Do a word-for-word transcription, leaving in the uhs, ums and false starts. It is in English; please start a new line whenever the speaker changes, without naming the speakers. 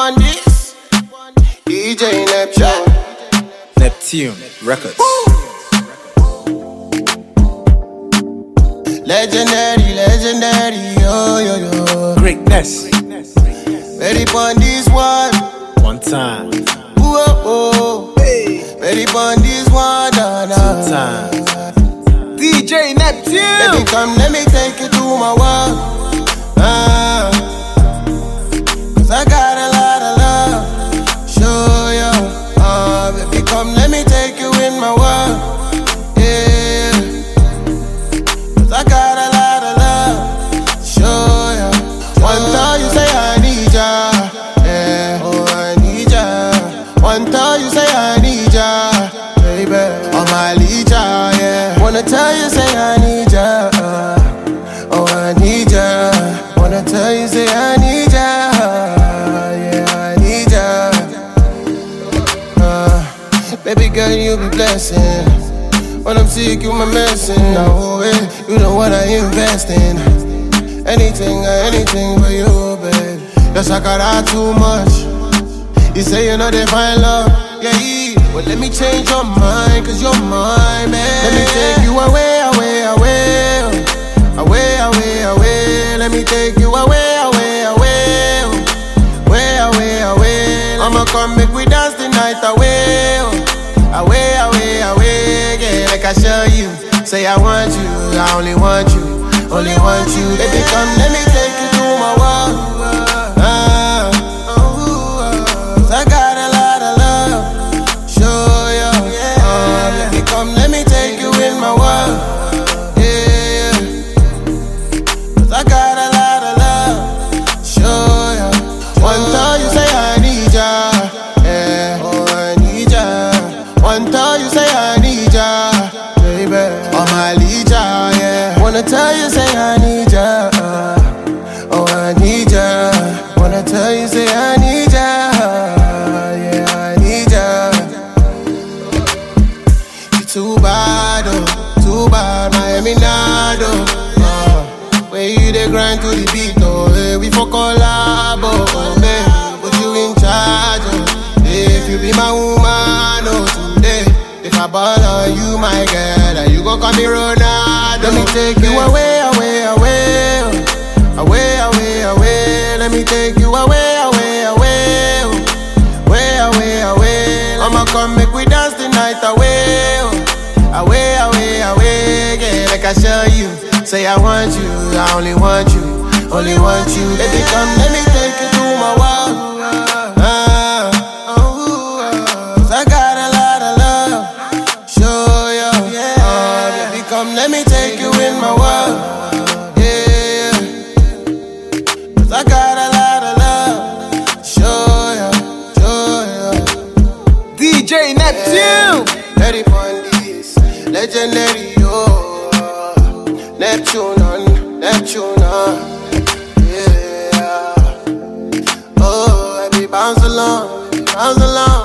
on this. D J Neptune.
Neptune Records.
Legendary, legendary, yo, yo, yo.
Greatness.
Ready on this one.
One time.
Ooh, oh, oh. Ready on this one, nah, nah.
Two times. D J Neptune.
Baby, come, let me take you to my world. Ah, cause I got a lot of love. Show you. Ah, baby, come, let me take you in my world. Yeah, cause I got a lot of love. Show you. One time you say I need ya. Yeah, oh, I need ya. One time you say I need ya. Baby, oh, my leader, yeah. Wanna tell you, say I need ya. Uh, oh, I need ya. Wanna tell you, say I need ya. Yeah, I need ya. Uh, baby girl, you be blessing. When I'm sick, you my medicine. No way, you know what I invest in. Anything, anything for you, babe. Yes, I got out too much. You say you know they find love, yeah, yeah. Well, let me change your mind, cause you're mine, man. Let me take you away, away, away. Away, away, away. Let me take you away, away, away. Away, away, away. I'ma come make we dance the night away. Away, away, away. Yeah, like I show you. Say I want you, I only want you. Only want you. Baby, come, let me take you to my world. Ah, oh, I got a lot of love. Show you. Uh, baby, come, let me take you in my world. Yeah, cause I got a lot of love. Show you. One time you say I need ya. Yeah, oh, I need ya. One time you say I need ya. Baby, oh, my leader, yeah. Wanna tell you, say I need ya. Uh, oh, I need ya. Wanna tell you, say I need ya. Yeah, I need ya. You too bad, oh, too bad, Miami Nado. Uh, where you dey grind to the beat, oh, hey, we for collab, oh, babe, put you in charge, oh, if you be my woman, oh, today. If I ball on you, my girl, and you gon' call me Ronaldo. Let me take you away, away, away. Away, away, away. Let me take you away, away, away. Away, away, away. I'ma come make we dance the night away. Away, away, away. Yeah, like I show you. Say I want you, I only want you. Only want you. Baby, come, let me take you to my world. Ah, oh, cause I got a lot of love. Show you. Uh, baby, come, let me take you in my world. Yeah, cause I got a lot of love. Show you, show you.
D J Neptune.
Ready for this, legendary, yo. Neptune on, Neptune on. Yeah. Oh, baby, bounce along, bounce along.